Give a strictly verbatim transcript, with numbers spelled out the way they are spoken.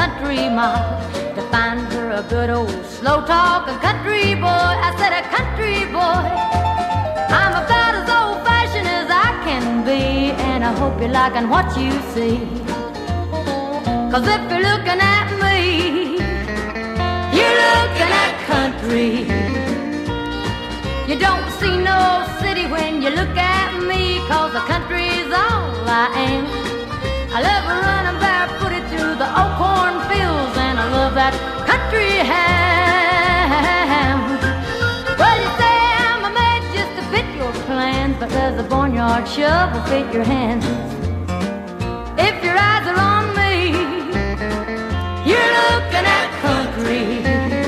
country mile to find her a good old slow-talking country boy. I said a country boy. I'm about as old-fashioned as I can be, and I hope you're liking what you see. 'Cause if you're looking at me, you're looking at country. You don't see no city when you look at me, 'cause the country's all I am. I love running barefooted through the old cornfields, and I love that country ham. Well, you say I'm a made just to fit your plans, but does the barnyard shovel fit your hands?